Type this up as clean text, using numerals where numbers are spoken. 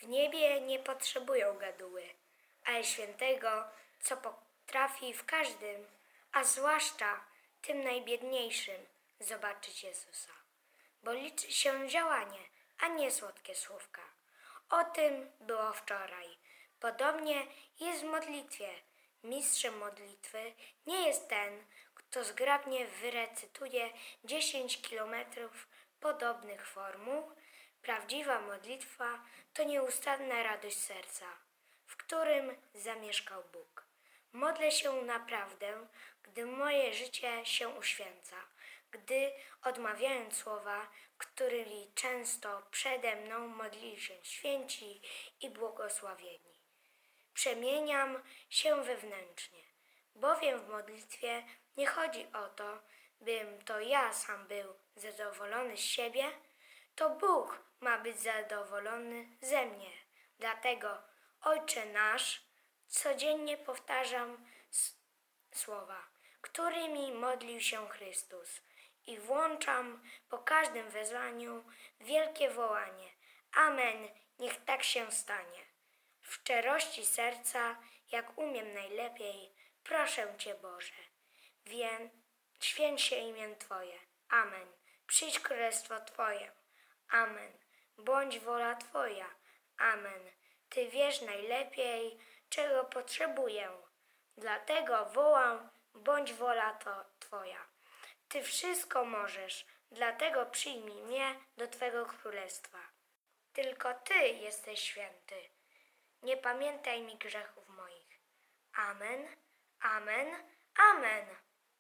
W niebie nie potrzebują gaduły, ale świętego, co potrafi w każdym, a zwłaszcza tym najbiedniejszym, zobaczyć Jezusa. Bo liczy się działanie, a nie słodkie słówka. O tym było wczoraj. Podobnie jest w modlitwie. Mistrzem modlitwy nie jest ten, kto zgrabnie wyrecytuje 10 kilometrów podobnych formuł. Prawdziwa modlitwa to nieustanna radość serca, w którym zamieszkał Bóg. Modlę się naprawdę, gdy moje życie się uświęca, gdy odmawiając słowa, którymi często przede mną modlili się święci i błogosławieni. Przemieniam się wewnętrznie, bowiem w modlitwie nie chodzi o to, bym to ja sam był zadowolony z siebie, to Bóg ma być zadowolony ze mnie. Dlatego, Ojcze nasz, codziennie powtarzam słowa, którymi modlił się Chrystus i włączam po każdym wezwaniu wielkie wołanie. Amen, niech tak się stanie. W szczerości serca, jak umiem najlepiej, proszę Cię Boże. Święć się imię Twoje. Amen. Przyjdź królestwo Twoje. Amen. Bądź wola Twoja. Amen. Ty wiesz najlepiej, czego potrzebuję. Dlatego wołam, bądź wola Twoja. Ty wszystko możesz, dlatego przyjmij mnie do Twego królestwa. Tylko Ty jesteś święty. Nie pamiętaj mi grzechów moich. Amen, amen, amen.